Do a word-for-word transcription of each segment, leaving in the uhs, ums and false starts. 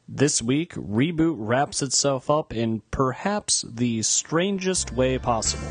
This week, Reboot wraps itself up in perhaps the strangest way possible.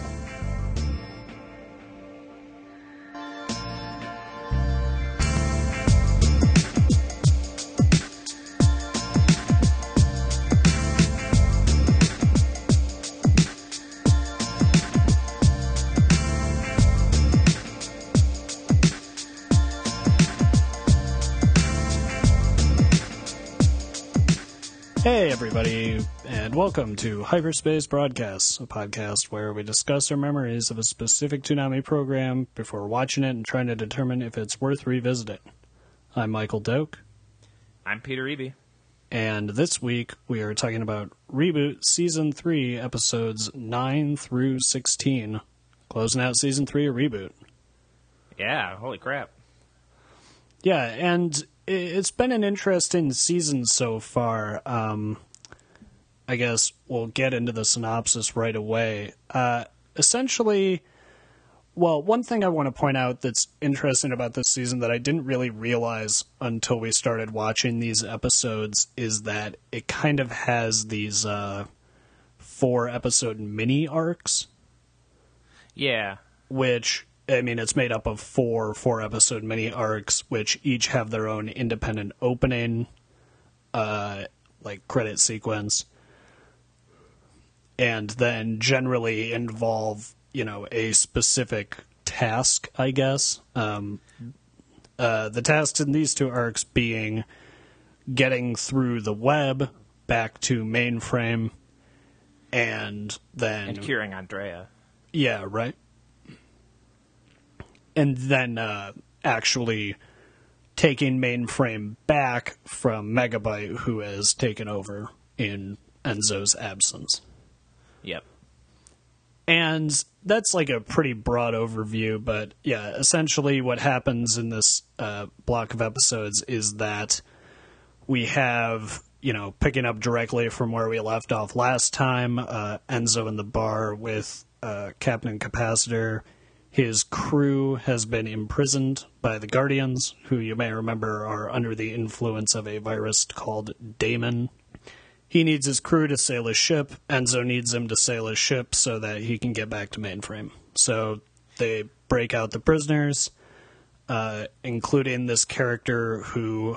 Hey everybody, and welcome to Hyperspace Broadcasts, a podcast where we discuss our memories of a specific Toonami program before watching it and trying to determine if it's worth revisiting. I'm Michael Doak. I'm Peter Eby. And this week we are talking about Reboot Season three, Episodes nine through sixteen. Closing out Season three of Reboot. Yeah, holy crap. Yeah, and it's been an interesting season so far. Um, I guess we'll get into the synopsis right away. Uh, essentially, well, one thing I want to point out that's interesting about this season that I didn't really realize until we started watching these episodes is that it kind of has these uh, four-episode mini-arcs. Yeah. Which... I mean, it's made up of four four-episode mini-arcs, which each have their own independent opening, uh, like, credit sequence, and then generally involve, you know, a specific task, I guess. Um, uh, the tasks in these two arcs being getting through the web back to mainframe, and then... And curing Andrea. Yeah, right. And then uh, actually taking mainframe back from Megabyte, who has taken over in Enzo's absence. Yep. And that's like a pretty broad overview, but yeah, essentially what happens in this uh, block of episodes is that we have, you know, picking up directly from where we left off last time, uh, Enzo in the bar with uh, Captain Capacitor. His crew has been imprisoned by the Guardians, who you may remember are under the influence of a virus called Daemon. He needs his crew to sail his ship. Enzo needs him to sail his ship so that he can get back to mainframe. So they break out the prisoners, uh, including this character who...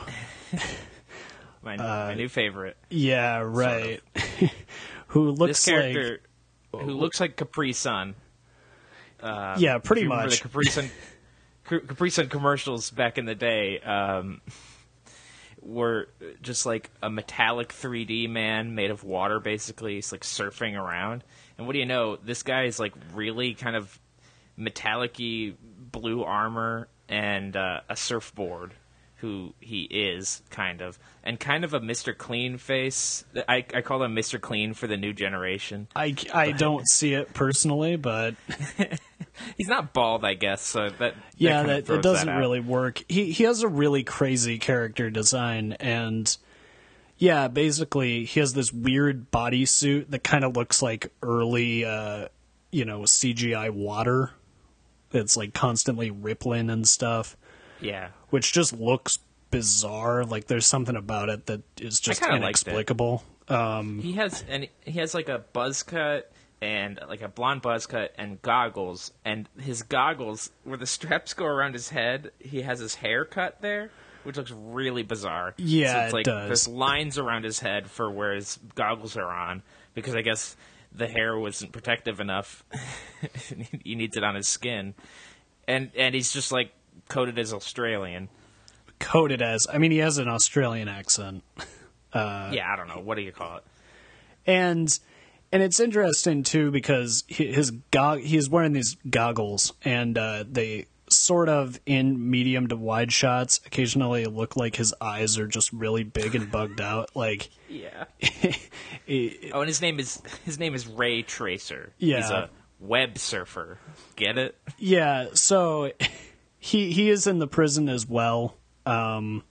my, uh, my new favorite. Yeah, right. Sort of. Who looks this character like... Who looks like Capri Sun. Uh, yeah, pretty much. The Capri Sun, Capri Sun commercials back in the day um, were just like a metallic three D man made of water, basically. He's like surfing around. And what do you know? This guy is like really kind of metallic-y blue armor and uh, a surfboard, who he is, kind of. And kind of a Mister Clean face. I, I call him Mister Clean for the new generation. I, I don't see it personally, but... He's not bald, I guess, so that, that yeah, that, that it doesn't that really work. He he has a really crazy character design, and yeah, basically he has this weird bodysuit that kind of looks like early, uh, you know, C G I water. It's like constantly rippling and stuff. Yeah, which just looks bizarre. Like there's something about it that is just inexplicable. Um, he has and he has like a buzz cut. And like a blonde buzz cut and goggles, and his goggles, where the straps go around his head, he has his hair cut there, which looks really bizarre. Yeah, so it's like it does. There's lines around his head for where his goggles are on, because I guess the hair wasn't protective enough. He needs it on his skin, and and he's just like coded as Australian. Coded as, I mean, he has an Australian accent. Uh, yeah, I don't know. What do you call it? And. And it's interesting, too, because his go- he's wearing these goggles, and uh, they sort of, in medium to wide shots, occasionally look like his eyes are just really big and bugged out. Like, yeah. it, oh, and his name is his name is Ray Tracer. Yeah. He's a web surfer. Get it? Yeah, so he he is in the prison as well. Um,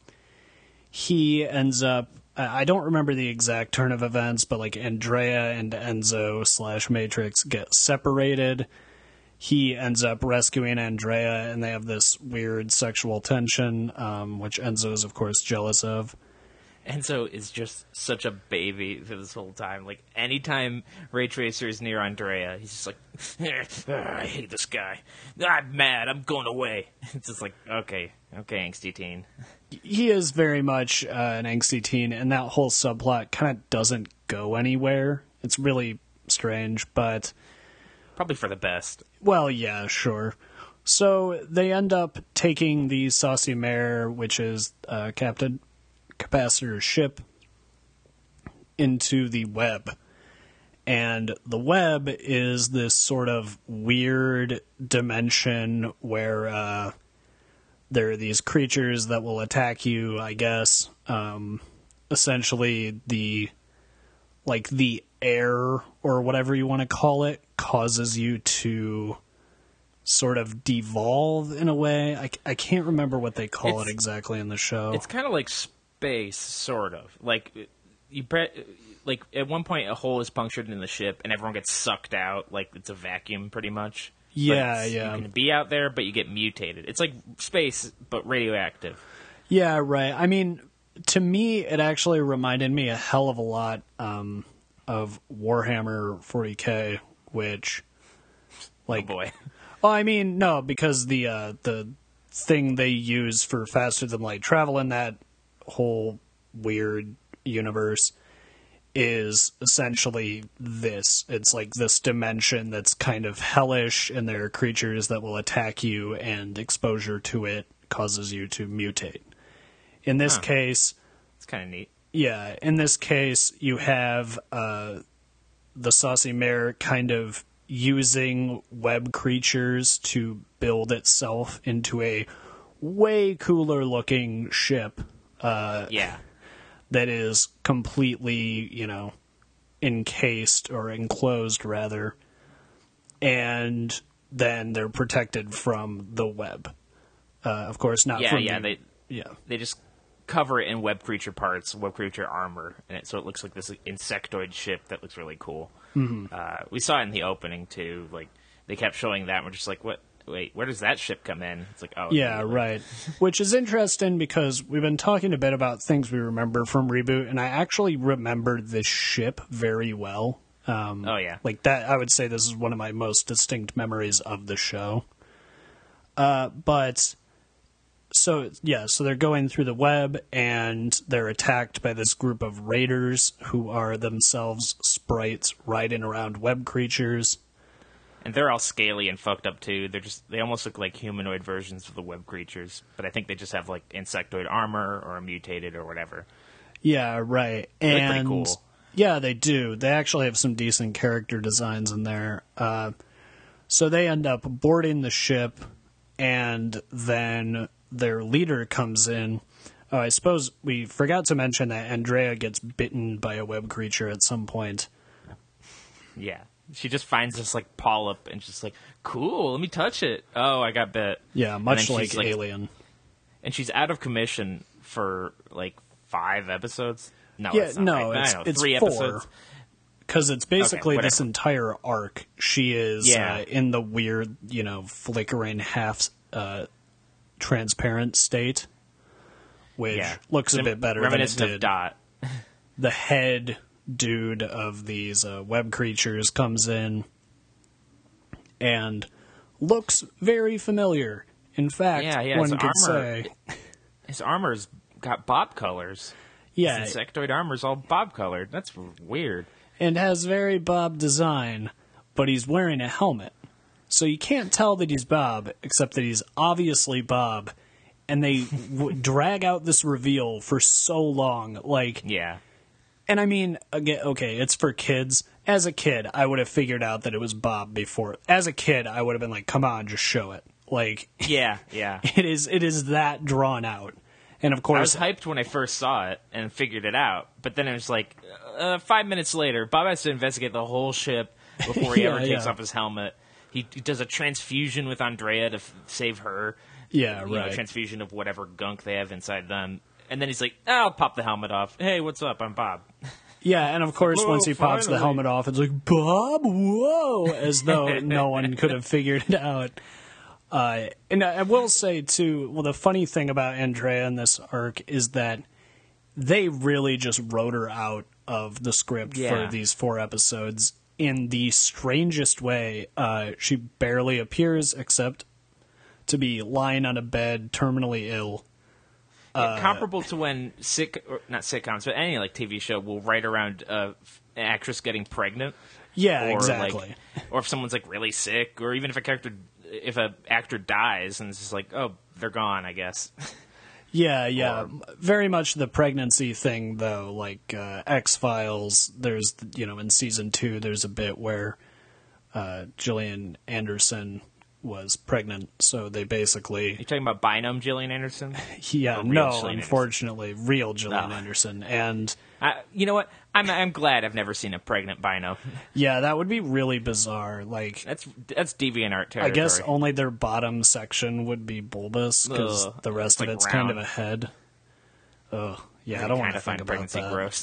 he ends up... I don't remember the exact turn of events, but like Andrea and Enzo slash Matrix get separated. He ends up rescuing Andrea, and they have this weird sexual tension, um, which Enzo is, of course, jealous of. Enzo is just such a baby for this whole time. Like, anytime Ray Tracer is near Andrea, he's just like, I hate this guy. I'm mad. I'm going away. It's just like, okay, okay, angsty teen. He is very much uh, an angsty teen, and that whole subplot kind of doesn't go anywhere. It's really strange, but... Probably for the best. Well, yeah, sure. So they end up taking the Saucy Mare, which is uh, Captain Capacitor's ship, into the web. And the web is this sort of weird dimension where uh, there are these creatures that will attack you, I guess. Um, essentially, the like the air, or whatever you want to call it, causes you to sort of devolve in a way. I, I can't remember what they call It's- it exactly in the show. It's kind of like space, sort of. Like, you pre- like at one point, a hole is punctured in the ship, and everyone gets sucked out. Like, it's a vacuum, pretty much. But Yeah, it's- yeah. You can be out there, but you get mutated. It's like space, but radioactive. Yeah, right. I mean, to me, it actually reminded me a hell of a lot um, of Warhammer forty K, which, like, Oh boy. well, I mean, no, because the uh, the thing they use for faster than light travel in that whole weird universe is essentially this. It's like this dimension that's kind of hellish, and there are creatures that will attack you, and exposure to it causes you to mutate. In this Huh. case, It's kind of neat. yeah, in this case, you have uh, the Saucy Mare kind of using web creatures to build itself into a way cooler looking ship uh, Yeah. that is completely, you know, encased or enclosed, rather, and then they're protected from the web. Uh, of course, not Yeah, from yeah. the- They yeah. they just cover it in web creature parts, web creature armor, and it, so it looks like this insectoid ship that looks really cool. Mm-hmm. Uh, we saw it in the opening too. Like, they kept showing that, and we're just like, what? Wait, where does that ship come in? It's like, oh, Yeah, like- right. Which is interesting because we've been talking a bit about things we remember from Reboot, and I actually remembered this ship very well. Um, Oh yeah, like that, I would say this is one of my most distinct memories of the show. Uh, but so yeah, so they're going through the web, and they're attacked by this group of raiders who are themselves sprites riding around web creatures. and they're all scaly and fucked up too. They're just they almost look like humanoid versions of the web creatures, but I think they just have like insectoid armor or mutated or whatever. Yeah, right. They look And pretty cool. yeah, they do. They actually have some decent character designs in there. Uh, so they end up boarding the ship, and then their leader comes in. Oh, I suppose we forgot to mention that Andrea gets bitten by a web creature at some point. Yeah, she just finds this like polyp and just like, cool, let me touch it. Oh, I got bit. Yeah, And much then like she's, like, Alien. And she's out of commission for like five episodes. No, Yeah, it's not no, right. it's- I know, it's three four. episodes. Because it's basically Okay, this whatever. entire arc. She is Yeah. uh, in the weird, you know, flickering half uh, transparent state, which Yeah, looks a Rem- bit better than it reminiscent did. of Dot. The head dude of these uh, web creatures comes in and looks very familiar. In fact, Yeah, yeah, one his could armor- say, His armor's got bob colors. yeah, His insectoid armor's all bob colored. That's weird. and has very Bob design, but he's wearing a helmet. So you can't tell that he's Bob, except that he's obviously Bob. And they w- drag out this reveal for so long. Like, Yeah. and I mean, again, okay, it's for kids. As a kid, I would have figured out that it was Bob before. As a kid, I would have been like, come on, just show it. Like, Yeah, yeah. it is, it is that drawn out. And of I course, was hyped when I first saw it and figured it out, but then it was like uh, five minutes later, Bob has to investigate the whole ship before he Yeah, ever takes yeah. off his helmet. He, he does a transfusion with Andrea to f- save her. yeah, You know, right. transfusion of whatever gunk they have inside them. And then he's like, oh, I'll pop the helmet off. Hey, what's up? I'm Bob. Yeah, and of course, Whoa, once he pops the finally. helmet off, it's like, Bob, whoa, as though no one could have figured it out. Uh, and I will say, too, well, the funny thing about Andrea in this arc is that they really just wrote her out of the script Yeah. for these four episodes in the strangest way. Uh, she barely appears except to be lying on a bed, terminally ill. Yeah, comparable to when sick, or not sitcoms, but any like T V show will write around uh, an actress getting pregnant. Yeah, or, exactly. Like, or if someone's like really sick, or even if a character, if a actor dies, and it's just like, oh, they're gone, I guess. Yeah, yeah. Or- Very much the pregnancy thing, though. Like uh, X-Files, there's, you know, in season two, there's a bit where uh, Gillian Anderson was pregnant, so they basically... You talking about Bynum Gillian Anderson? Yeah, Or real no, Gillian unfortunately, real Gillian Oh. Anderson. And I, you know what? I'm I'm glad I've never seen a pregnant Bynum. yeah, that would be really bizarre. Like, That's that's DeviantArt I territory. guess only their bottom section would be bulbous, because Ugh, the rest it's of like it's kind of round. a head. Ugh, yeah, I I don't kind want to of find think about pregnancy that. gross.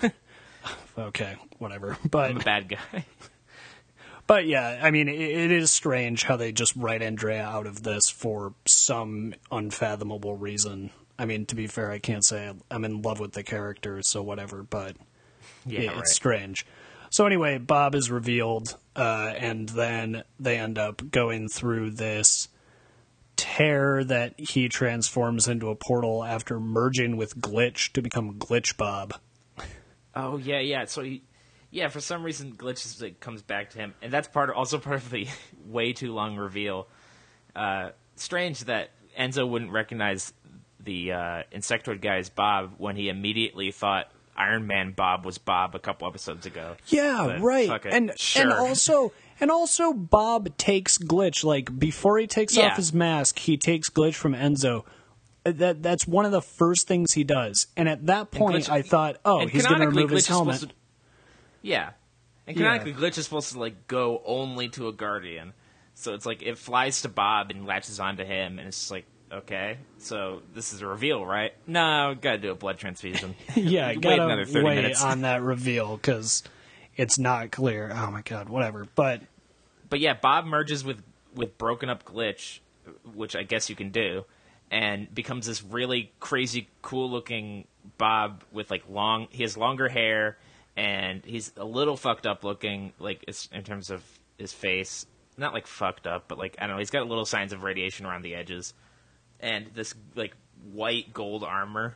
Okay, whatever. But I'm a bad guy. But yeah, I mean, it, it is strange how they just write Andrea out of this for some unfathomable reason. I mean, to be fair, I can't say I'm in love with the character, so whatever, but Yeah, it- right. it's strange. So anyway, Bob is revealed, uh, and then they end up going through this tear that he transforms into a portal after merging with Glitch to become Glitch Bob. Oh yeah, yeah. So he, yeah, for some reason, Glitch is, like, comes back to him, and that's part of, also part of the way too long reveal. Uh, strange that Enzo wouldn't recognize the uh, Insectoid guy as Bob when he immediately thought Iron Man Bob was Bob a couple episodes ago. Yeah, But right. fuck it, And sure. and also and also Bob takes Glitch, like before he takes Yeah. off his mask, he takes Glitch from Enzo. Uh, That that's one of the first things he does. And at that point Glitch- I thought, oh, and he's going to canonically, remove his Glitch is helmet. supposed to- yeah, and Yeah. canonically, Glitch is supposed to like go only to a Guardian, so it's like it flies to Bob and latches onto him, and it's just like, okay, so this is a reveal, right? No, gotta do a blood transfusion. Yeah, wait gotta another thirty wait minutes. on that reveal because it's not clear. Oh my god, whatever. But But yeah, Bob merges with with broken up Glitch, which I guess you can do, and becomes this really crazy, cool looking Bob with like long. He has longer hair, and he's a little fucked up looking, like it's, in terms of his face. Not like fucked up, but like I don't know. He's got little signs of radiation around the edges, and this like white gold armor.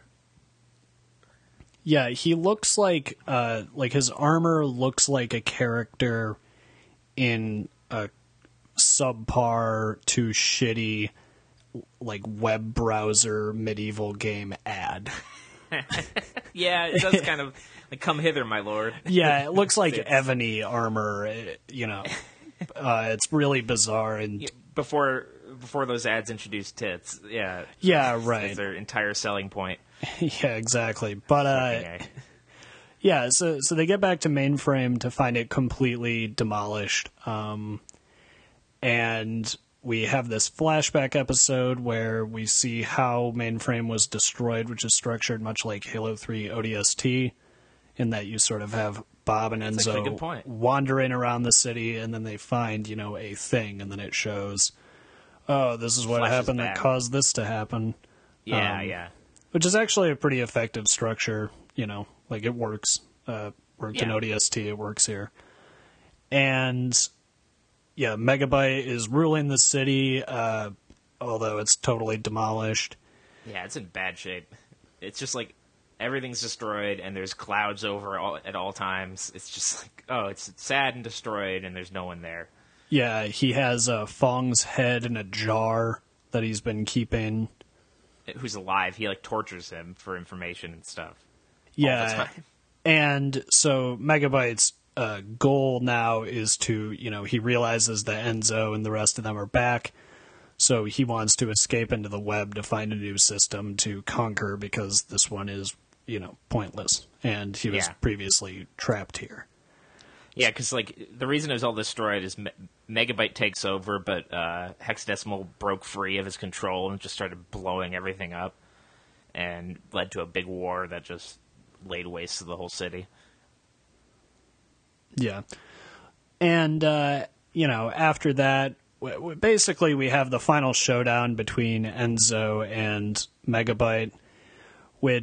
yeah, he looks like uh like his armor looks like a character in a subpar to shitty like web browser medieval game ad. Yeah, it does kind of like come hither, my lord. Yeah, it looks like It's- ebony armor, eh, you know. Uh, it's really bizarre and Before before those ads introduced tits, yeah, yeah, that's right. their entire selling point. Yeah, exactly. But uh Okay. yeah, so so they get back to Mainframe to find it completely demolished. Um and we have this flashback episode where we see how Mainframe was destroyed, which is structured much like Halo three O D S T, in that you sort of have Bob and That's actually a good Enzo point. wandering around the city, and then they find, you know, a thing, and then it shows, oh, this is what Flashes happened back. that caused this to happen. Yeah, Um, yeah. Which is actually a pretty effective structure, you know, like it works. Uh, worked in Yeah. O D S T, it works here. And yeah, Megabyte is ruling the city, uh, although it's totally demolished. Yeah, it's in bad shape. It's just like everything's destroyed and there's clouds over all, at all times. It's just like, oh, it's sad and destroyed and there's no one there. Yeah, he has uh, Fong's head in a jar that he's been keeping. Who's alive? He like tortures him for information and stuff. Yeah, All the time. and so Megabyte's uh, goal now is to, you know, he realizes that Enzo and the rest of them are back, so he wants to escape into the web to find a new system to conquer because this one is, you know, pointless, and he was Yeah. previously trapped here. Yeah, because like the reason it was all destroyed is Me- Megabyte takes over, but uh, Hexadecimal broke free of his control and just started blowing everything up, and led to a big war that just laid waste to the whole city. Yeah. And, uh, you know, after that, w- w- basically we have the final showdown between Enzo and Megabyte, which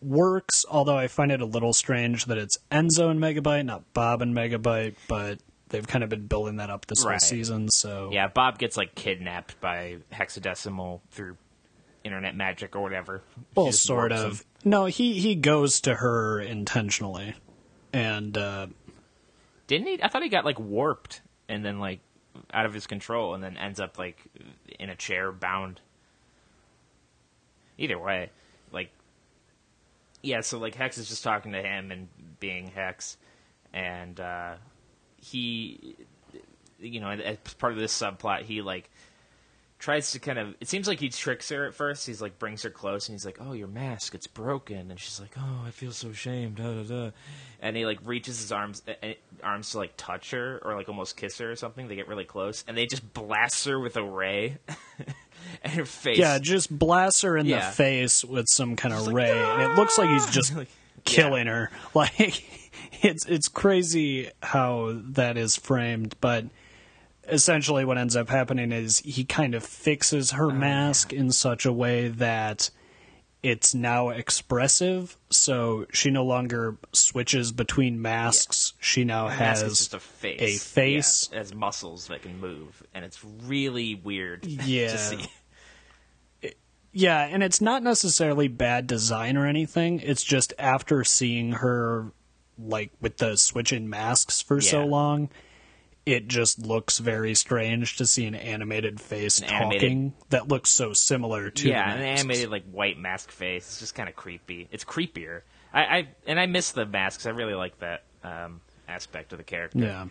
works, although I find it a little strange that it's Enzo and Megabyte, not Bob and Megabyte, but they've kind of been building that up this Right. whole season, so... Yeah, Bob gets, like, kidnapped by Hexadecimal through internet magic or whatever. Well, She just sort warps of. him. No, he, he goes to her intentionally. And, uh... Didn't he? I thought he got, like, warped and then, like, out of his control and then ends up, like, in a chair bound. Either way, like... Yeah, so, like, Hex is just talking to him and being Hex. And, uh... he... You know, as part of this subplot, he, like... tries to kind of... It seems like he tricks her at first. He's like, brings her close, and he's like, oh, your mask, it's broken. And she's like, oh, I feel so ashamed. Da, da, da. And he, like, reaches his arms uh, arms to, like, touch her or, like, almost kiss her or something. They get really close. And they just blast her with a ray. And her face... Yeah, just blasts her in Yeah. the face with some kind of She's like, ray. And it looks like he's just Like, killing her. Like, it's it's crazy how that is framed, but... Essentially what ends up happening is he kind of fixes her mask in such a way that it's now expressive, so she no longer switches between masks. She now The has mask is just a face. a face. Yeah, it has muscles that can move. And it's really weird Yeah. to see. Yeah, and it's not necessarily bad design or anything. It's just after seeing her, like, with the switching masks for so Yeah. long, it just looks very strange to see an animated face An talking animated- that looks so similar to Yeah, the an masks. animated like white mask face. It's just kind of creepy. It's creepier. I, I and I miss the masks. I really like that um, aspect of the character. Yeah.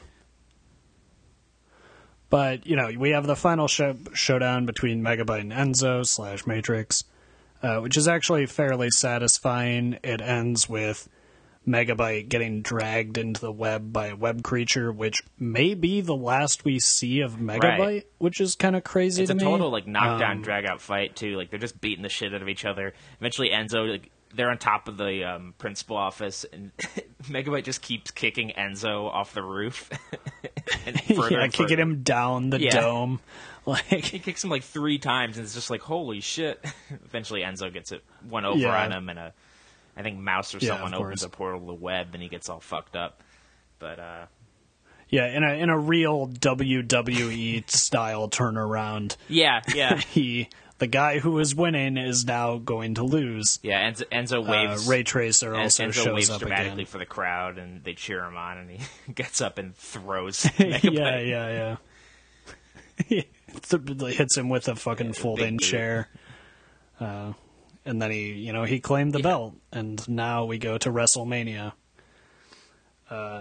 But, you know, we have the final show- showdown between Megabyte and Enzo slash Matrix, uh, which is actually fairly satisfying. It ends with Megabyte getting dragged into the web by a web creature, which may be the last we see of Megabyte, Right. which is kind of crazy It's to a me. total like knockdown, Um, drag out fight too. Like they're just beating the shit out of each other. Eventually, Enzo like they're on top of the um, principal office, and Megabyte just keeps kicking Enzo off the roof. and further yeah, and kicking further. him down the Yeah. dome. Like, He kicks him like three times, and it's just like holy shit. Eventually, Enzo gets it one over Yeah. on him, and a I think Mouse or Yeah, someone of opens course. a portal to the web, and he gets all fucked up. But uh, yeah, in a in a real W W E style turnaround, yeah, yeah, he the guy who is winning is now going to lose. yeah. Enzo, Enzo Uh, waves. Ray Tracer En- also Enzo shows waves up dramatically again. for the crowd, and they cheer him on, and he gets up and throws. yeah, Megabyte. yeah, yeah. Th- hits him with a fucking folding dude. chair. Uh, and then he, you know, he claimed the Yeah. belt, and now we go to WrestleMania. Uh,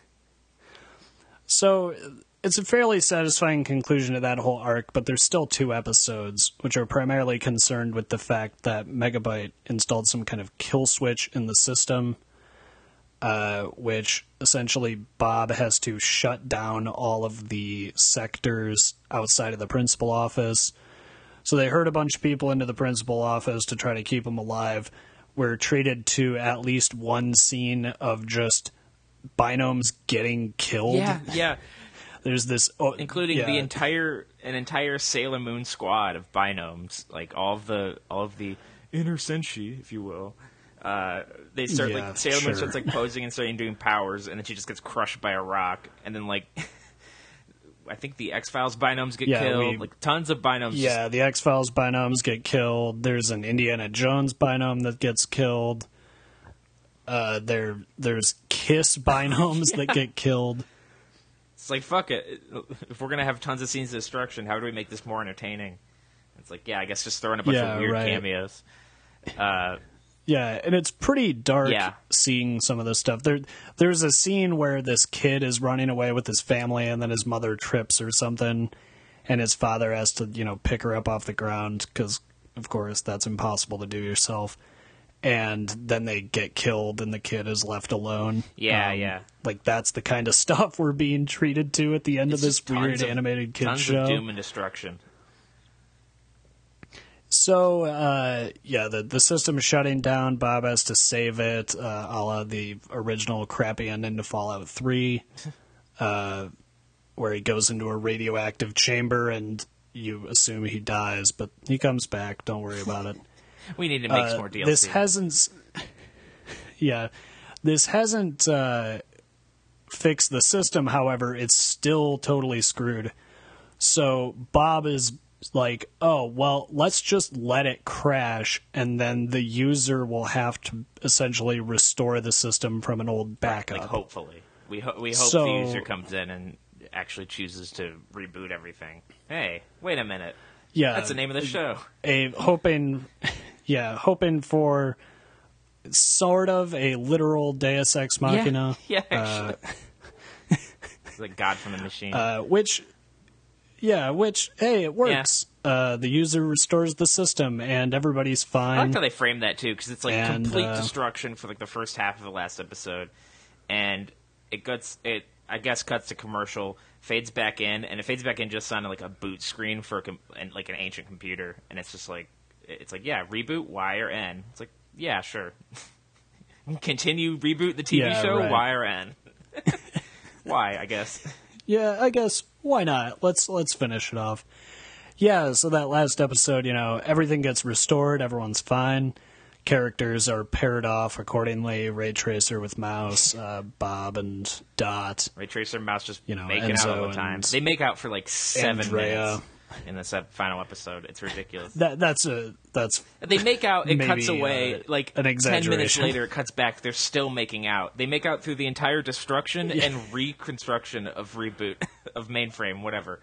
so it's a fairly satisfying conclusion to that whole arc, but there's still two episodes, which are primarily concerned with the fact that Megabyte installed some kind of kill switch in the system, uh, which essentially Bob has to shut down all of the sectors outside of the principal office. So they herd a bunch of people into the principal office to try to keep them alive. We're treated to at least one scene of just binomes getting killed. yeah, yeah. There's this, oh, Including yeah. the entire an entire Sailor Moon squad of binomes, like all of the all of the inner senshi, if you will. Uh, they start Yeah, like Sailor sure. Moon starts like posing and starting doing powers, and then she just gets crushed by a rock, and then like I think the X Files binomes get Yeah, killed. we- Like tons of binomes. just- Yeah, the X Files binomes get killed. There's an Indiana Jones binome that gets killed. Uh, there, there's Kiss binomes that get killed. It's like fuck it. If we're gonna have tons of scenes of destruction, how do we make this more entertaining? It's like yeah, I guess just throwing a bunch Yeah, of weird right. cameos. Uh, Yeah, and it's pretty dark Yeah. seeing some of this stuff. There, there's a scene where this kid is running away with his family, and then his mother trips or something, and his father has to, you know, pick her up off the ground because, of course, that's impossible to do yourself. And then they get killed, and the kid is left alone. Yeah, Um, yeah. Like that's the kind of stuff we're being treated to at the end it's of this just tons weird of- animated kid tons show. of doom and destruction. So, uh, yeah, the the system is shutting down. Bob has to save it, uh, a la the original crappy ending to Fallout three, uh, where he goes into a radioactive chamber and you assume he dies, but he comes back. Don't worry about it. We need to make Uh, some more D L C. this hasn't. s- yeah. This hasn't uh, fixed the system, however, it's still totally screwed. So Bob is like, oh, well, let's just let it crash, and then the user will have to essentially restore the system from an old backup. Like, hopefully. We, ho- we hope So- the user comes in and actually chooses to reboot everything. Hey, wait a minute. Yeah, That's the name of the show. a hoping, yeah, hoping for sort of a literal Deus Ex Machina. Yeah, yeah actually. Uh, It's like God from the Machine. uh, which, yeah, which, hey, it works. Yeah. Uh, the user restores the system, and everybody's fine. I like how they frame that, too, because it's like And, complete uh, destruction for like the first half of the last episode. And it gets, it, I guess, cuts to commercial, fades back in, and it fades back in just on like a boot screen for a com- and, like an ancient computer. And it's just like, it's like, yeah, reboot, Y or N. It's like, yeah, sure. Continue, reboot the T V Yeah, show, right. Y or N. Why, I guess. Yeah, I guess why not? Let's let's finish it off. Yeah, so that last episode, you know, everything gets restored, everyone's fine. Characters are paired off accordingly. Ray Tracer with Mouse, uh, Bob and Dot. Ray Tracer and Mouse just You know, making out Enzo all the time. and They make out for like seven Andrea. minutes in this ep- final episode. It's ridiculous. That that's a that's They make out, it Maybe, cuts away, uh, like an ten minutes exaggeration. later it cuts back, they're still making out. They make out through the entire destruction and reconstruction of Reboot, of Mainframe, whatever.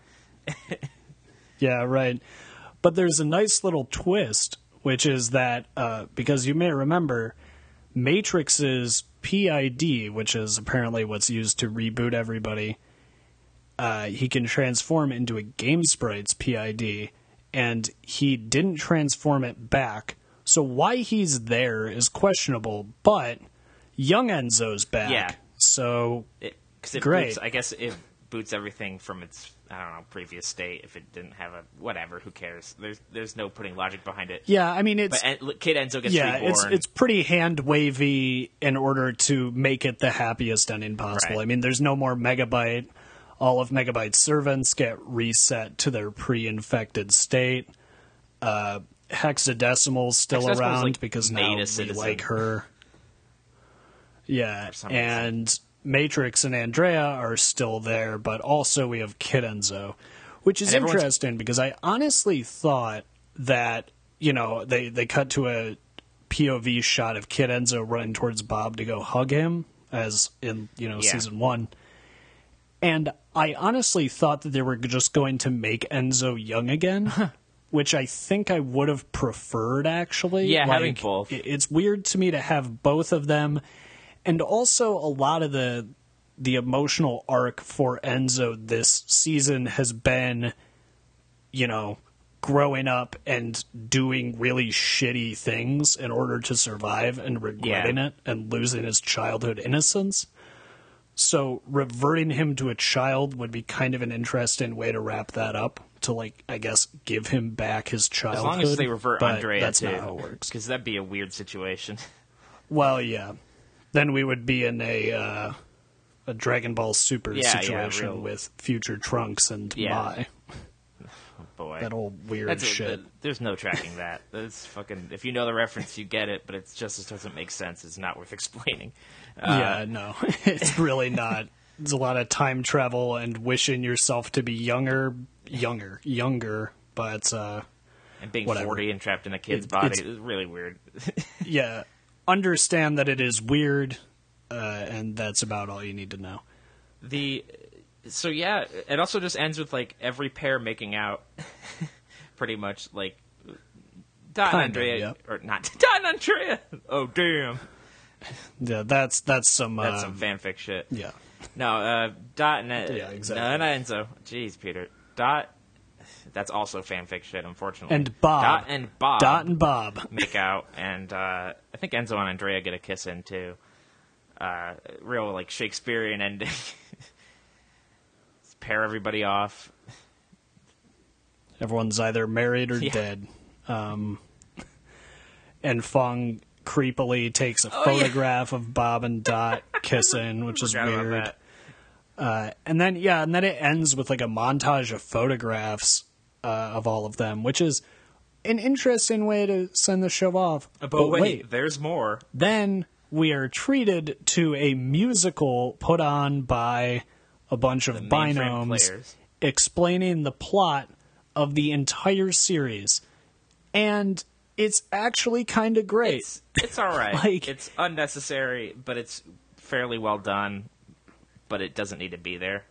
yeah, right. But there's a nice little twist, which is that uh, because you may remember, Matrix's P I D, which is apparently what's used to reboot everybody, uh, he can transform into a Game Sprite's P I D, and he didn't transform it back. So why he's there is questionable, but young Enzo's back. Yeah. So Because it, it Great. boots, I guess it boots everything from its, I don't know, previous state. If it didn't have a, whatever, who cares? There's there's no putting logic behind it. yeah, I mean it's But en- Kid Enzo gets yeah, reborn. it's it's pretty hand wavy in order to make it the happiest ending possible. Right. I mean, there's no more Megabyte. All of Megabyte's servants get reset to their pre-infected state. Uh, Hexadecimal's still Hexadecimal's, around like, because made now a we citizen. like her. Yeah, For some reason. and Matrix and Andrea are still there, but also we have Kid Enzo, which is And everyone's- interesting because I honestly thought that, you know, they, they cut to a P O V shot of Kid Enzo running towards Bob to go hug him, as in, you know, Yeah. season one. And I honestly thought that they were just going to make Enzo young again, which I think I would have preferred, actually. Yeah, having Like, both. it- It's weird to me to have both of them. And also, a lot of the the emotional arc for Enzo this season has been, you know, growing up and doing really shitty things in order to survive and regretting Yeah. it and losing his childhood innocence. So reverting him to a child would be kind of an interesting way to wrap that up, to, like, I guess, give him back his as childhood. long as they revert but Andrea that's too. not how it works. Because that'd be a weird situation. Well, yeah. Then we would be in a uh, a Dragon Ball Super Yeah, yeah, situation real- with future Trunks and Yeah. Mai. Oh, boy. That old weird That's a- shit. that- there's no tracking that. That's fucking. If you know the reference, you get it. But it just it doesn't make sense. It's not worth explaining. Uh, yeah, no. It's really not. There's a lot of time travel and wishing yourself to be younger, younger, younger, but uh, and being whatever. forty and trapped in a kid's It- body it's- is really weird. yeah, understand that it is weird, uh, and that's about all you need to know. the so yeah, it also just ends with like every pair making out, pretty much like Dot and Kind of, Andrea yeah. or not Dot and Andrea. Oh damn, Yeah, that's that's some. that's uh, some fanfic shit. Yeah, No, uh, Dot and Yeah, exactly. no, not Enzo. Jeez, Peter. Dot. That's also fanfic shit, unfortunately. and Bob, Dot and Bob. Dot and Bob. make out, and uh, I think Enzo and Andrea get a kiss in too. Uh, real like Shakespearean ending. Pair everybody off. Everyone's either married or Yeah. dead. Um, and Fong creepily takes a Oh, yeah. photograph of Bob and Dot kissing, which is Forgot about weird. that. Uh, and then, yeah, and then it ends with like a montage of photographs uh, of all of them, which is an interesting way to send the show off. But, wait, there's more. then we are treated to a musical put on by a bunch of The mainframe binomes players. explaining the plot of the entire series. And it's actually kind of great. It's, it's all right. Like- it's unnecessary, but it's fairly well done. But it doesn't need to be there.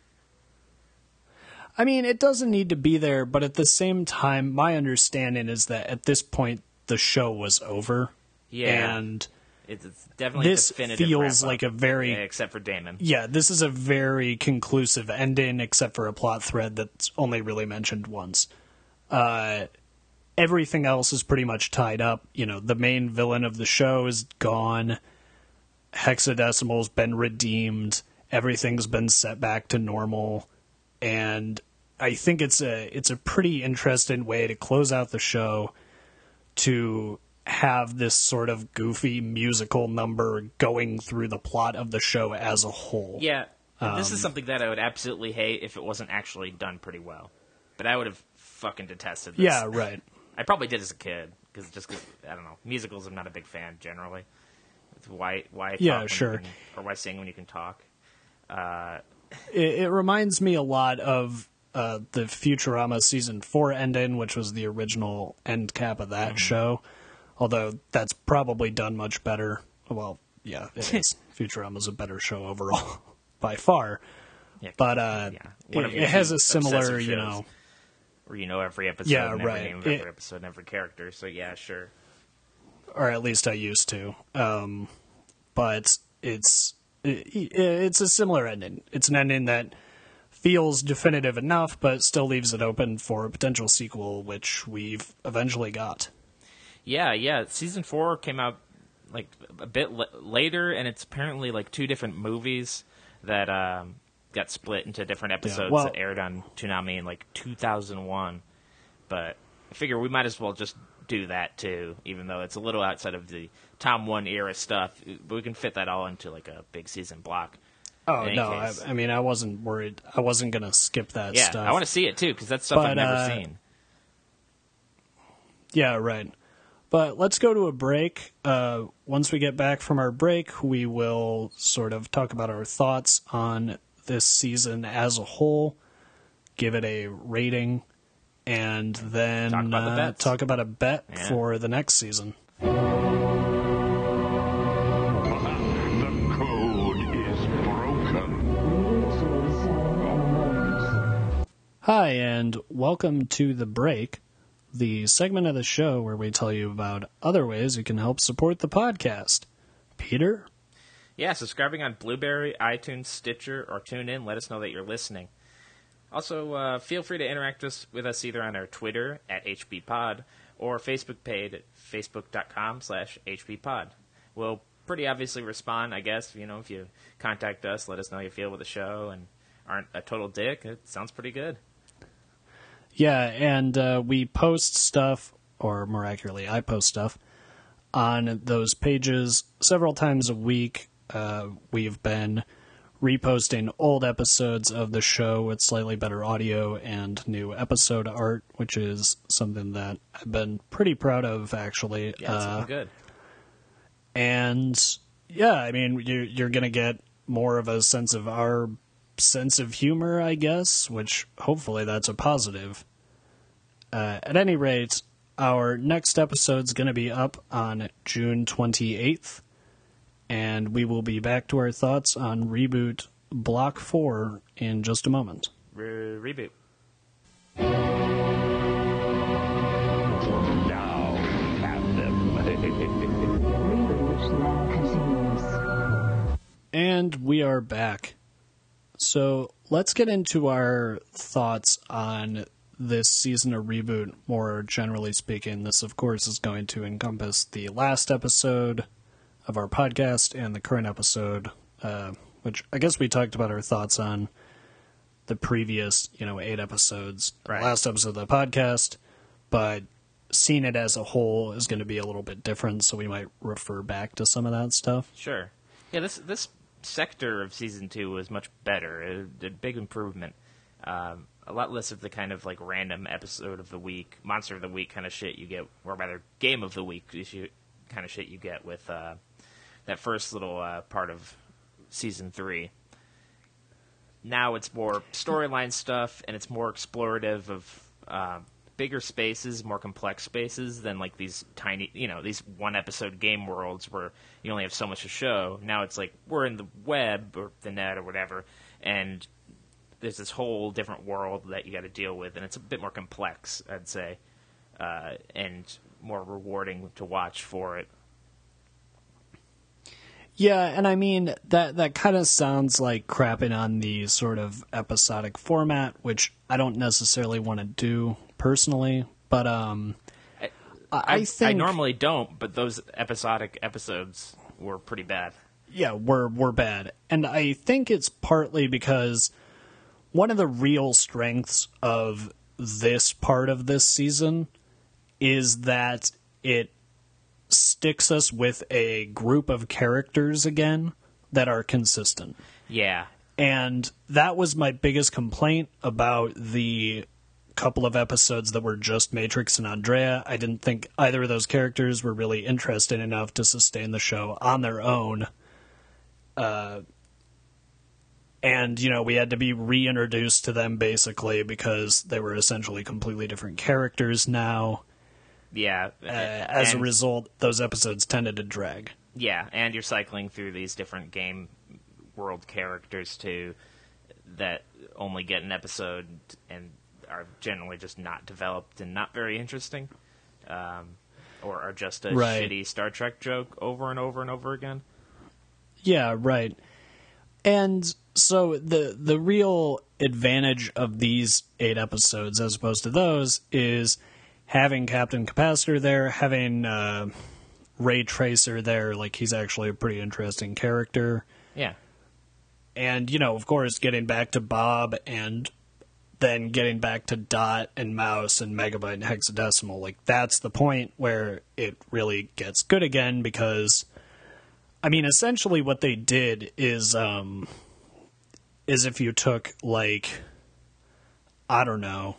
I mean, it doesn't need to be there, but at the same time, my understanding is that at this point, the show was over. Yeah. And It's, it's definitely this definitive feels wrap-up. like a very... Yeah, except for Damon. Yeah, this is a very conclusive ending, except for a plot thread that's only really mentioned once. Uh, everything else is pretty much tied up. You know, the main villain of the show is gone. Hexadecimal's been redeemed. Everything's been set back to normal. And I think it's a it's a pretty interesting way to close out the show, to have this sort of goofy musical number going through the plot of the show as a whole. Yeah, Um, this is something that I would absolutely hate if it wasn't actually done pretty well. But I would have fucking detested this. Yeah, right. I probably did as a kid, because just cause, I don't know, musicals I'm not a big fan generally. It's why why talk Yeah, when sure. you can, or why sing when you can talk. Uh, It, it reminds me a lot of uh, the Futurama season four ending, which was the original end cap of that show. Although that's probably done much better. Well, yeah, it is. Futurama's a better show overall, by far. yeah, But uh, yeah. One it, of your it has two a similar, obsessive you shows know. where you know every episode, Yeah, and every right. name of every It- episode, and every character. So yeah, sure. Or at least I used to. Um, but it's it, it's a similar ending. It's an ending that feels definitive enough, but still leaves it open for a potential sequel, which we've eventually got. Yeah, yeah. Season four came out like a bit l- later, and it's apparently like two different movies that um, got split into different episodes well- that aired on Toonami in like two thousand one. But I figure we might as well just do that too, even though it's a little outside of the Tom One era stuff. But we can fit that all into like a big season block. Oh In any no! I, case. I mean, I wasn't worried. I wasn't gonna skip that Yeah, stuff. I want to see it too because that's stuff But, I've never uh, seen. Yeah, right. But let's go to a break. Uh, once we get back from our break, we will sort of talk about our thoughts on this season as a whole, give it a rating, and then Talk about the uh, bets. talk about a bet Yeah. for the next season. The code is broken. Hi, and welcome to The Break, the segment of the show where we tell you about other ways you can help support the podcast. Peter? Yeah, subscribing on Blueberry, iTunes, Stitcher, or TuneIn. Let us know that you're listening. Also, uh, feel free to interact us, with us either on our Twitter at H B Pod or Facebook page at facebook.com slash HBPod. We'll pretty obviously respond, I guess. You know, if you contact us, let us know how you feel with the show and aren't a total dick. It sounds pretty good. Yeah, and uh, we post stuff, or more accurately, I post stuff, on those pages several times a week. Uh, we've been reposting old episodes of the show with slightly better audio and new episode art, which is something that I've been pretty proud of, actually. Yeah, it's Uh, looking good. and yeah, I mean, you're, you're going to get more of a sense of our sense of humor, I guess, which hopefully that's a positive. Uh, at any rate, our next episode's going to be up on June twenty-eighth, and we will be back to our thoughts on Reboot Block four in just a moment. Re- reboot. Now have them. Reboot now continues. And we are back. So let's get into our thoughts on this season of Reboot, more generally speaking. This, of course, is going to encompass the last episode of our podcast and the current episode, uh, which I guess we talked about our thoughts on the previous, you know, eight episodes, Right. the last episode of the podcast, but seeing it as a whole is going to be a little bit different, so we might refer back to some of that stuff. Sure. Yeah, this this sector of season two was much better. It, a big improvement. Um, a lot less of the kind of like random episode of the week, monster of the week kind of shit you get, or rather game of the week issue kind of shit you get with uh, that first little uh, part of season three. Now it's more storyline stuff, and it's more explorative of uh, bigger spaces, more complex spaces than like these tiny, you know, these one episode game worlds where you only have so much to show. Now it's like we're in the web or the net or whatever, and there's this whole different world that you got to deal with, and it's a bit more complex, I'd say, uh, and more rewarding to watch for it. Yeah, and I mean, that, that kind of sounds like crapping on the sort of episodic format, which I don't necessarily want to do personally, but um, I, I, I, I think... I normally don't, but those episodic episodes were pretty bad. Yeah, were, were bad. And I think it's partly because one of the real strengths of this part of this season is that it sticks us with a group of characters again that are consistent. Yeah. And that was my biggest complaint about the couple of episodes that were just Matrix and Andrea. I didn't think either of those characters were really interesting enough to sustain the show on their own. Uh, and, you know, we had to be reintroduced to them basically because they were essentially completely different characters now. Yeah. Uh, as and, a result, those episodes tended to drag. Yeah, and you're cycling through these different game world characters too that only get an episode and are generally just not developed and not very interesting, um, or are just a right. shitty Star Trek joke over and over and over again. Yeah, right. And so the the real advantage of these eight episodes as opposed to those is having Captain Capacitor there, having uh, Ray Tracer there, like he's actually a pretty interesting character. Yeah. And, you know, of course, getting back to Bob and then getting back to Dot and Mouse and Megabyte and Hexadecimal, like that's the point where it really gets good again because, I mean, essentially what they did is, um, is if you took, like, I don't know,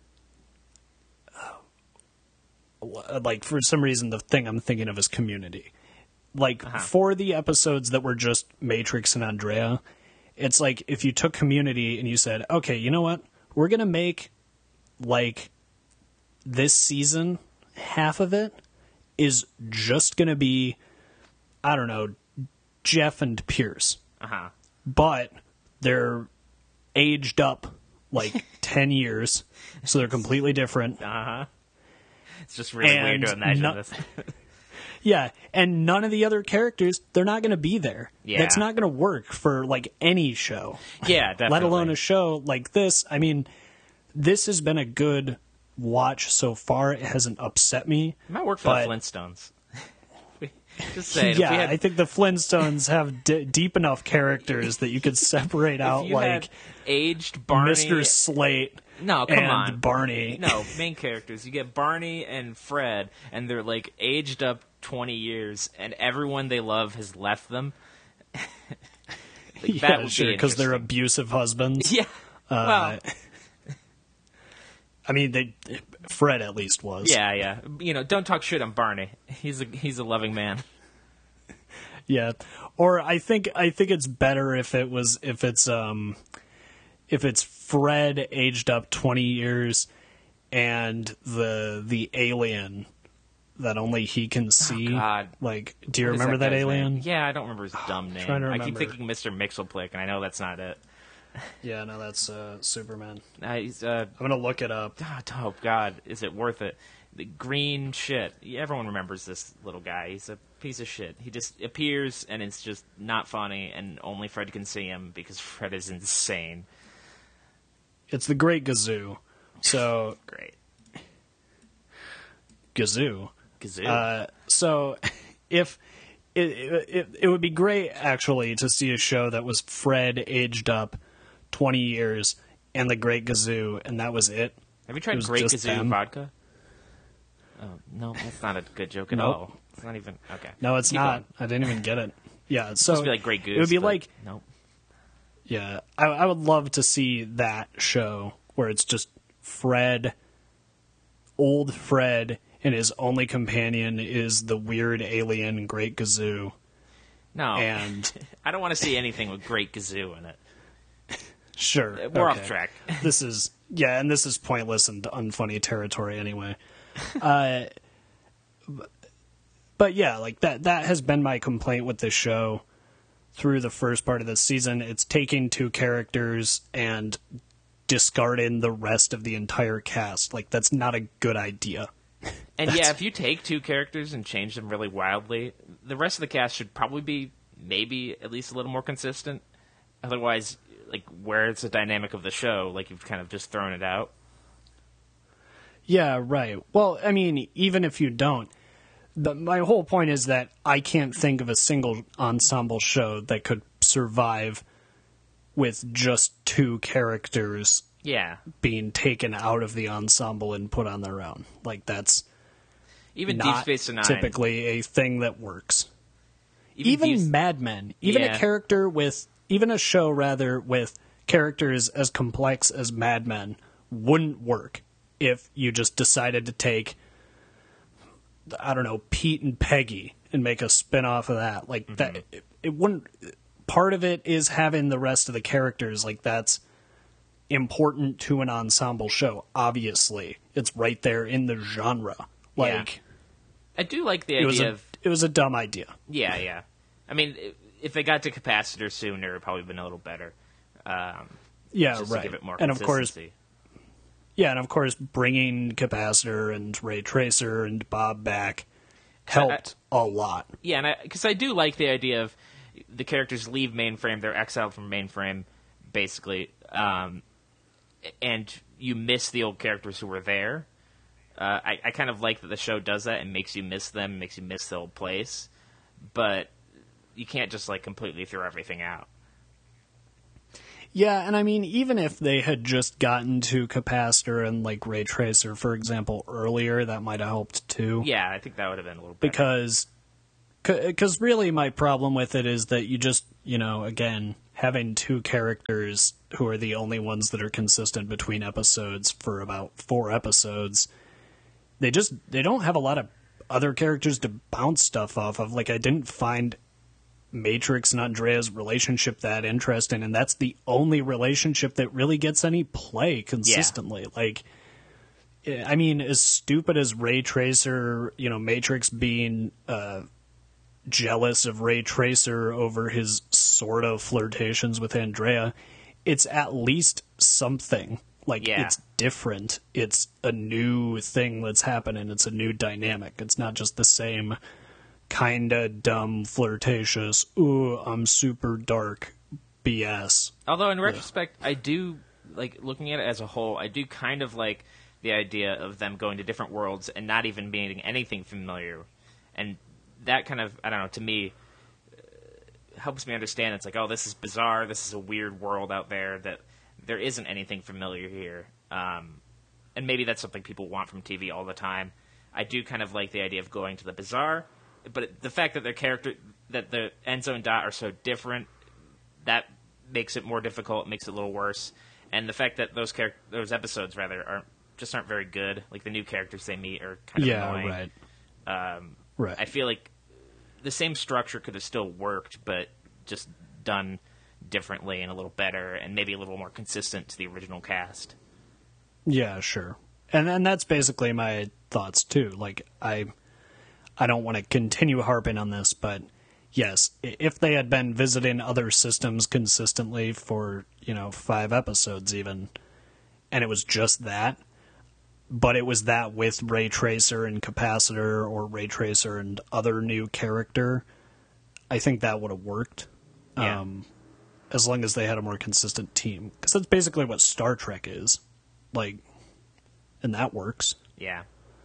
like, for some reason, the thing I'm thinking of is Community. Like, uh-huh. for the episodes that were just Matrix and Andrea, it's like if you took Community and you said, okay, you know what? We're going to make, like, this season, half of it is just going to be, I don't know, Jeff and Pierce. Uh-huh. But they're aged up, like, ten years, so they're completely different. Uh-huh. It's just really and weird to imagine no- this. Yeah, and none of the other characters, they're not going to be there. Yeah. That's not going to work for, like, any show. Yeah, definitely. Let alone a show like this. I mean, this has been a good watch so far. It hasn't upset me. It might work for but, the Flintstones. Just saying. Yeah, if we had, I think the Flintstones have d- deep enough characters that you could separate out, if you like, had aged Barney, Mister Slate No, come and on. Barney. No, main characters. You get Barney and Fred, and they're, like, aged up twenty years, and everyone they love has left them. Like, yeah, that would sure, be because they're interesting. abusive husbands. Yeah. Uh, well, I mean, they Fred at least was. yeah, yeah. You know, don't talk shit on Barney. He's a he's a loving man. Yeah, or I think I think it's better if it was if it's um if it's Fred aged up twenty years and the the alien that only he can see. Oh, God. Like, do you What is remember that, guy's alien? name? Yeah, I don't remember his dumb name. trying to I keep remember. thinking Mister Mixelplick, and I know that's not it. Yeah, no, that's uh, Superman. Uh, he's uh, I'm gonna look it up. oh, oh God, is it worth it? The green shit. Everyone remembers this little guy. He's a piece of shit. He just appears, and it's just not funny, and only Fred can see him because Fred is insane. It's the Great Gazoo. So Great. Gazoo. Kazoo. Uh, so if it, it it would be great actually to see a show that was Fred aged up twenty years and the Great Gazoo, and that was it. Have you it tried was Great just Kazoo them. vodka? Oh, no, that's not a good joke at Nope. all. It's not even... Okay. No, it's Keep not. going. I didn't even get it. Yeah, It's so supposed to be like Grey Goose. it would be but like Nope. yeah. I, I would love to see that show where it's just Fred, old Fred, and his only companion is the weird alien Great Gazoo. No, And I don't want to see anything with Great Gazoo in it. sure, We're okay. off track. This is yeah, and this is pointless and unfunny territory anyway. Uh, but yeah, like that that has been my complaint with this show through the first part of the season. It's taking two characters and discarding the rest of the entire cast. Like, that's not a good idea. And yeah, if you take two characters and change them really wildly, the rest of the cast should probably be maybe at least a little more consistent. Otherwise, like, where's the dynamic of the show? Like, you've kind of just thrown it out. Yeah, right. Well, I mean, even if you don't, the, my whole point is that I can't think of a single ensemble show that could survive with just two characters Yeah. being taken out of the ensemble and put on their own. Like, that's Even not Deep Space Nine. typically a thing that works. Even, Even Deep- Mad Men, even Yeah. a character with, even a show rather with characters as complex as Mad Men wouldn't work if you just decided to take, I don't know, Pete and Peggy and make a spin-off of that. Like Mm-hmm. that, it, it wouldn't. Part of it is having the rest of the characters. Like, that's important to an ensemble show. Obviously, it's right there in the genre. Like, I do like the it was idea a of... it was a dumb idea. Yeah, yeah. I mean, i- if they got to Capacitor sooner, it would probably been a little better. Um, Yeah, just right. to give it more And of course, consistency. yeah, and of course, bringing Capacitor and Ray Tracer and Bob back helped a lot. Yeah, and because I, I do like the idea of the characters leave Mainframe, they're exiled from Mainframe, basically, um, and you miss the old characters who were there. Uh, I, I kind of like that the show does that and makes you miss them, makes you miss the old place, but you can't just like completely throw everything out. Yeah, and I mean, even if they had just gotten to Capacitor and like Ray Tracer, for example, earlier, that might have helped too. Yeah, I think that would have been a little better. Because, because really, my problem with it is that you just, you know, again, having two characters who are the only ones that are consistent between episodes for about four episodes, they just they don't have a lot of other characters to bounce stuff off of. Like, I didn't find Matrix and Andrea's relationship that interesting, and that's the only relationship that really gets any play consistently. Yeah. Like, I mean, as stupid as Ray Tracer, you know, Matrix being uh, jealous of Ray Tracer over his sort of flirtations with Andrea, it's at least something. Like, yeah. It's different. It's a new thing that's happening. It's a new dynamic. It's not just the same kinda dumb, flirtatious, ooh, I'm super dark B S. Although, in retrospect, I do, like, looking at it as a whole, I do kind of like the idea of them going to different worlds and not even being anything familiar. And that kind of, I don't know, to me, uh, helps me understand. It's like, oh, this is bizarre, this is a weird world out there, that there isn't anything familiar here. Um, and maybe that's something people want from T V all the time. I do kind of like the idea of going to the bizarre, but the fact that their character, that the Enzo and Dot are so different, that makes it more difficult, makes it a little worse. And the fact that those char- those episodes rather aren't just aren't very good. Like, the new characters they meet are kind of Yeah, annoying. right. Um, Right. I feel like the same structure could have still worked, but just done differently and a little better, and maybe a little more consistent to the original cast. Yeah, sure. And and that's basically my thoughts too. Like, I I don't want to continue harping on this, but yes, if they had been visiting other systems consistently for, you know, five episodes even, and it was just that, but it was that with Ray Tracer and Capacitor, or Ray Tracer and other new character, I think that would have worked. Yeah. Um, as long as they had a more consistent team. Because that's basically what Star Trek is. Like, and that works. Yeah.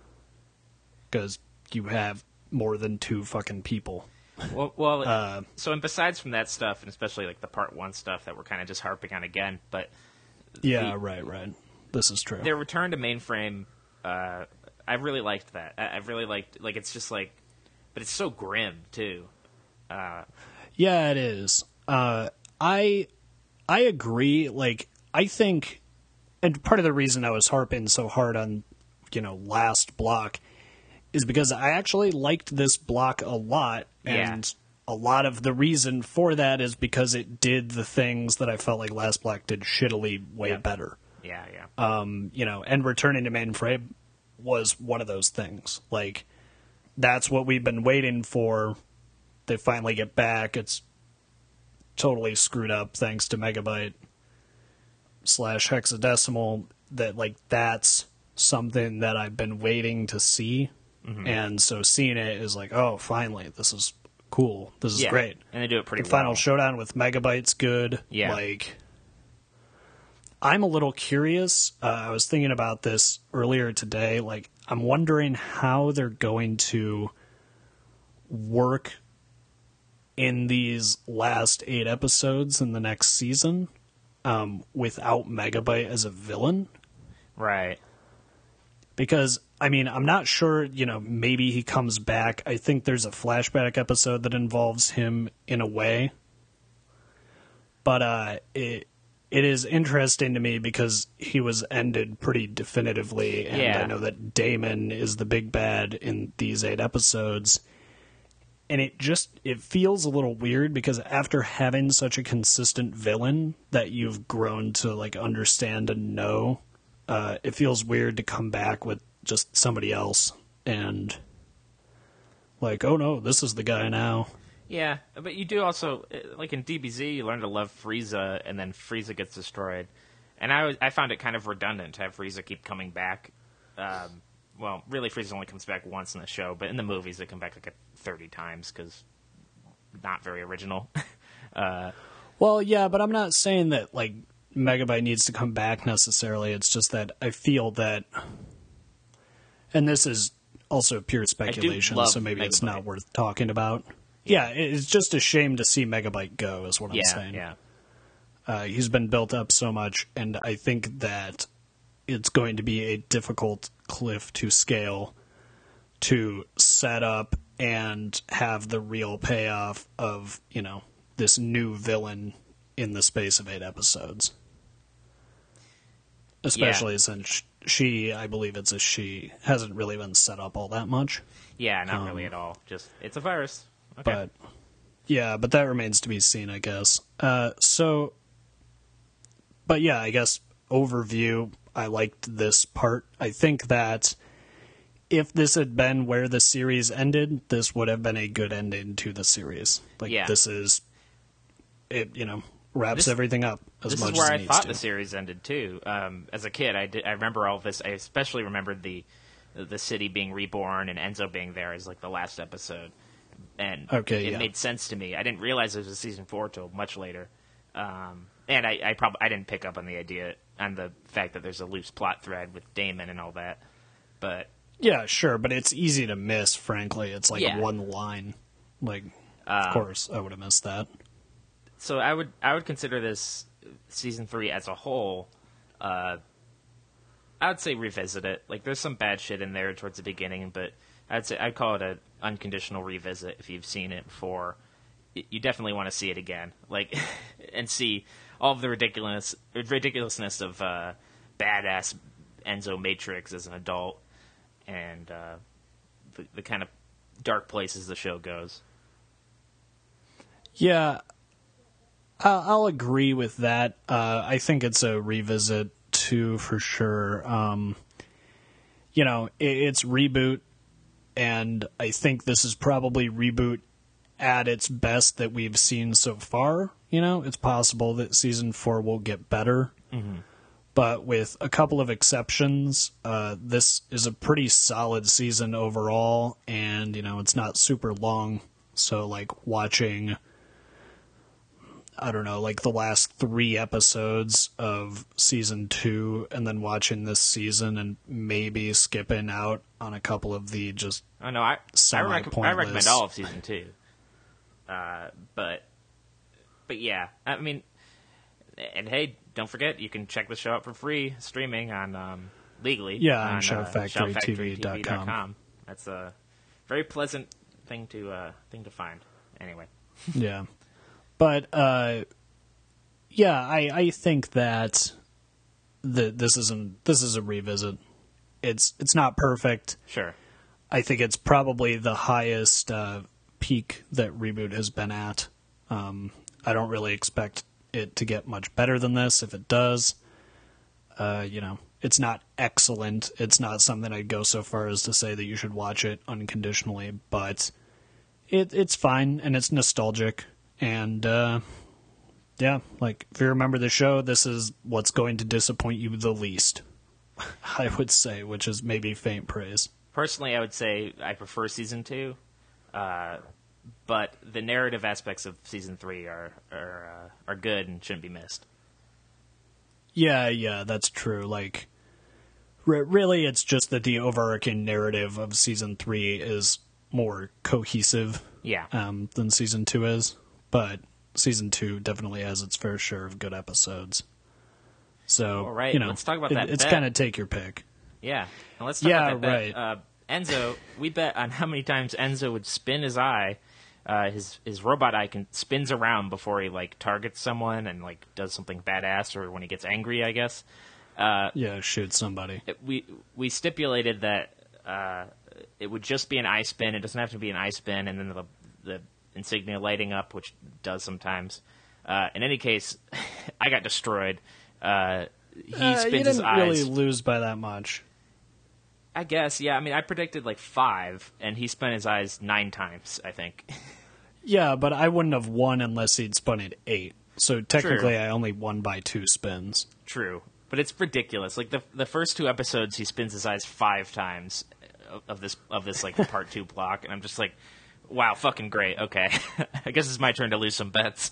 Because you have more than two fucking people. Well, well Uh, so and besides from that stuff, and especially like the part one stuff that we're kind of just harping on again, but Yeah, the, right, right. This is true. their return to Mainframe, uh, I really liked that. I, I really liked, like, it's just like, but it's so grim too. Uh, Yeah, it is. Uh, I I agree. Like, I think, and part of the reason I was harping so hard on, you know, last block is because I actually liked this block a lot, and a lot of the reason for that is because it did the things that I felt like Last Black did shittily way Yeah. better. Yeah, yeah. Um, you know, and Returning to Mainframe was one of those things. Like, that's what we've been waiting for. They finally get back. It's totally screwed up thanks to Megabyte slash Hexadecimal. That, like, that's something that I've been waiting to see. Mm-hmm. And so seeing it is like, oh, finally, this is cool. This is yeah. great. And they do it pretty The well. final showdown with Megabyte's good. Yeah. Like, I'm a little curious. Uh, I was thinking about this earlier today. Like, I'm wondering how they're going to work in these last eight episodes in the next season um, without Megabyte as a villain. Right. Because, I mean, I'm not sure, you know, maybe he comes back. I think there's a flashback episode that involves him in a way. But uh, it it is interesting to me because he was ended pretty definitively. And Yeah. I know that Damon is the big bad in these eight episodes. And it just, it feels a little weird because after having such a consistent villain that you've grown to, like, understand and know, uh, it feels weird to come back with just somebody else and, like, oh no, this is the guy now. Yeah, but you do also, like in D B Z, you learn to love Frieza, and then Frieza gets destroyed. And I was, I found it kind of redundant to have Frieza keep coming back. Um, well, really, Frieza only comes back once in the show, but in the movies, they come back like thirty times, because not very original. uh, Well, yeah, but I'm not saying that, like, Megabyte needs to come back necessarily. It's just that I feel that, and this is also pure speculation, love so maybe it's Megabyte. not worth talking about. Yeah, it's just a shame to see Megabyte go, is what I'm yeah, saying. yeah. Uh, he's been built up so much, and I think that it's going to be a difficult cliff to scale to set up and have the real payoff of, you know, this new villain in the space of eight episodes. Especially Yeah. since she, I believe it's a she, hasn't really been set up all that much. Yeah, not Um, really at all. Just, it's a virus. Okay. But yeah, but that remains to be seen, I guess. Uh, so, but yeah, I guess overview. I liked this part. I think that if this had been where the series ended, this would have been a good ending to the series. Like Yeah. this is, it you know wraps This- everything up as This much is where as it I needs thought to. the series ended too. Um, as a kid, I did, I remember all of this. I especially remembered the the city being reborn and Enzo being there as like the last episode, and Okay, it yeah. made sense to me. I didn't realize it was a season four till much later, um, and I, I probably I didn't pick up on the idea on the fact that there's a loose plot thread with Damon and all that. But Yeah, sure, but it's easy to miss. Frankly, it's like Yeah. one line. Like, Um, of course, I would have missed that. so I would I would consider this season three as a whole. Uh, I would say revisit it. Like there's some bad shit in there towards the beginning, but I'd say I'd call it an unconditional revisit if you've seen it before. Y- You definitely want to see it again, like, and see all of the ridiculous ridiculousness of uh, badass Enzo Matrix as an adult, and uh, the, the kind of dark places the show goes. Yeah, I'll, I'll agree with that. Uh, I think it's a revisit too, for sure. Um, you know, it, it's reboot, and I think this is probably reboot at its best that we've seen so far. You know, it's possible that season four will get better. But with a couple of exceptions, uh, this is a pretty solid season overall, and, you know, it's not super long. So, like, watching, I don't know, like the last three episodes of season two, and then watching this season and maybe skipping out on a couple of the just, Oh no, I I, rec- I Semi-pointless. recommend all of season two. Uh, but but yeah, I mean, and hey, don't forget you can check the show out for free streaming on um, legally. Yeah, on on shout factory T V dot com. com. That's a very pleasant thing to uh, thing to find. Anyway, yeah. But, uh, yeah, I, I think that the, this isn't, this is a revisit. It's, it's not perfect. sure. I think it's probably the highest uh, peak that Reboot has been at. Um, I don't really expect it to get much better than this. If it does, uh, you know, it's not excellent. It's not something I'd go so far as to say that you should watch it unconditionally, but it it's fine and it's nostalgic. And uh, yeah, like if you remember the show, this is what's going to disappoint you the least, I would say, which is maybe faint praise. Personally, I would say I prefer season two, uh, but the narrative aspects of season three are are uh, are good and shouldn't be missed. Yeah, yeah, that's true. Like, re- really, it's just that the overarching narrative of season three is more cohesive, Yeah. um, than season two is. But season two definitely has its fair share of good episodes. So, All right, you know, let's talk about it- that it's bet. kind of take your pick. Yeah, and let's talk Yeah, about that bet. right. Uh, Enzo, we bet on how many times Enzo would spin his eye. Uh, his his robot eye can spins around before he like targets someone and like does something badass, or when he gets angry, I guess. Uh, Yeah, shoot somebody. it- we we stipulated that uh, it would just be an eye spin. It doesn't have to be an eye spin, and then the the insignia lighting up, which does sometimes. Uh, in any case, I got destroyed. Uh, he Uh, spins you his didn't eyes. really lose by that much. I guess, yeah. I mean, I predicted like five, and he spun his eyes nine times, I think. Yeah, but I wouldn't have won unless he'd spun it eight. So technically, True. I only won by two spins. True, but it's ridiculous. Like the the first two episodes, he spins his eyes five times of, of this of this like part two block, and I'm just like, wow, fucking great. Okay, I guess it's my turn to lose some bets.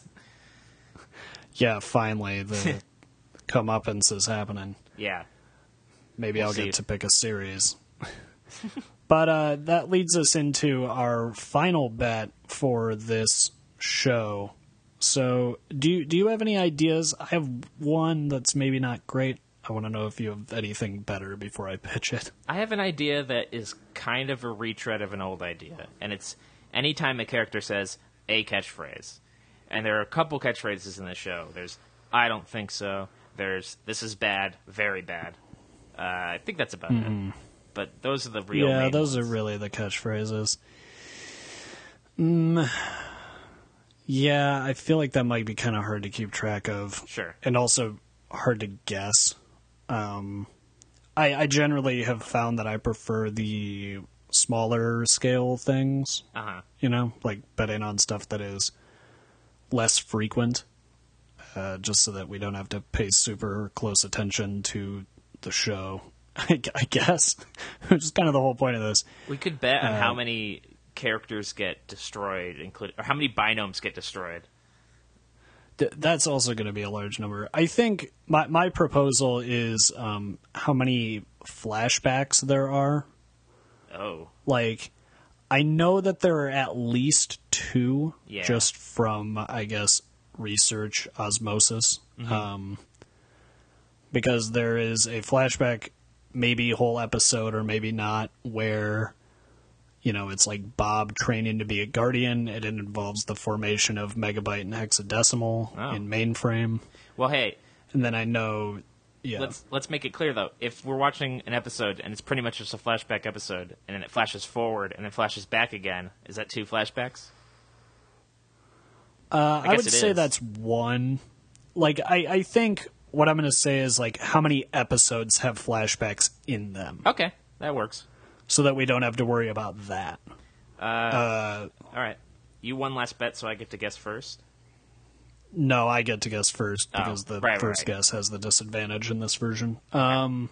Yeah, finally, the comeuppance is happening. Yeah, Maybe We'll I'll see. get to pick a series. But uh, that leads us into our final bet for this show. So, do you, do you have any ideas? I have one that's maybe not great. I want to know if you have anything better before I pitch it. I have an idea that is kind of a retread of an old idea, and it's anytime a character says a catchphrase. And there are a couple catchphrases in the show. There's "I don't think so." There's "This is bad, very bad." Uh, I think that's about it. But those are the real. Yeah, main those ones. are really the catchphrases. Mm, yeah, I feel like that might be kind of hard to keep track of. Sure. And also hard to guess. Um, I, I generally have found that I prefer the smaller scale things, Uh huh. you know, like betting on stuff that is less frequent, uh, just so that we don't have to pay super close attention to the show, I, I guess, which is kind of the whole point of this. We could bet on Uh, how many characters get destroyed, including or how many binomes get destroyed. Th- that's also going to be a large number. I think my my proposal is um, how many flashbacks there are. Oh, Like, I know that there are at least two, Yeah. just from, I guess, research osmosis. Um, because there is a flashback, maybe whole episode or maybe not, where, you know, it's like Bob training to be a guardian. It involves the formation of megabyte and hexadecimal Oh. in mainframe. well, hey. And then I know, yeah. Let's let's make it clear though. If we're watching an episode and it's pretty much just a flashback episode, and then it flashes forward and then flashes back again, is that two flashbacks? Uh, I, guess would it say is. that's one. Like, I, I think what I'm going to say is, like, how many episodes have flashbacks in them, Okay, that works. so that we don't have to worry about that. Uh, All right, you won last bet, so I get to guess first. no, I get to guess first Oh, because the right, first right. guess has the disadvantage in this version. Um,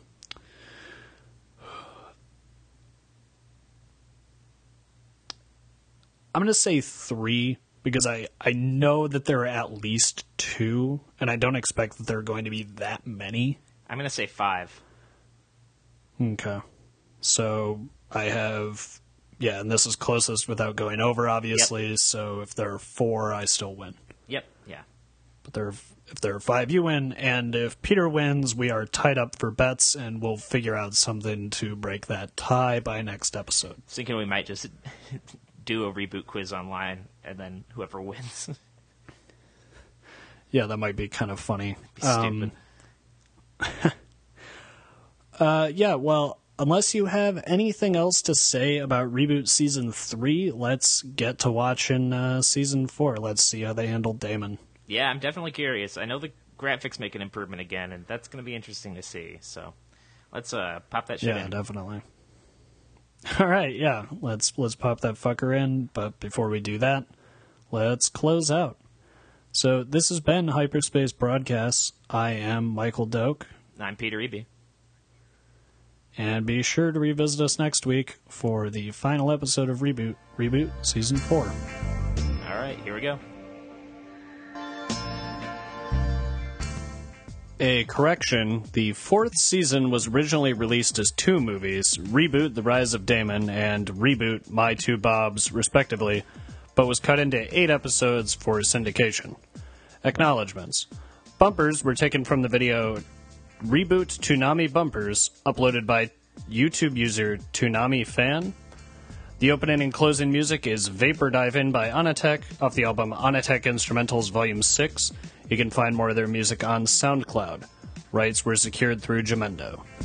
I'm going to say three because I, I know that there are at least two, and I don't expect that there are going to be that many. I'm gonna say five. Okay. So I have, yeah, and this is closest without going over, obviously. So if there are four, I still win. Yep. Yeah. But there, are, if there are five, you win. And if Peter wins, we are tied up for bets, and we'll figure out something to break that tie by next episode. Thinking we might just do a reboot quiz online, and then whoever wins. Yeah, that might be kind of funny. Be stupid. Um, Uh, yeah, well, unless you have anything else to say about Reboot Season three, let's get to watching uh, Season four. Let's see how they handled Damon. Yeah, I'm definitely curious. I know the graphics make an improvement again, and that's going to be interesting to see. So let's uh, pop that shit Yeah, in. definitely. All right, yeah, let's let's pop that fucker in. But before we do that, let's close out. So this has been Hyperspace Broadcasts. I am Michael Doak. I'm Peter Eby. And be sure to revisit us next week for the final episode of Reboot, Reboot Season four. All right, here we go. A correction, the fourth season was originally released as two movies, Reboot The Rise of Damon and Reboot My Two Bobs, respectively, but was cut into eight episodes for syndication. Acknowledgements. Bumpers were taken from the video Reboot Toonami Bumpers, uploaded by YouTube user Toonami Fan. The opening and closing music is Vapor Dive In by Anatek off the album Anatek Instrumentals Volume six. You can find more of their music on SoundCloud. Rights were secured through Jamendo.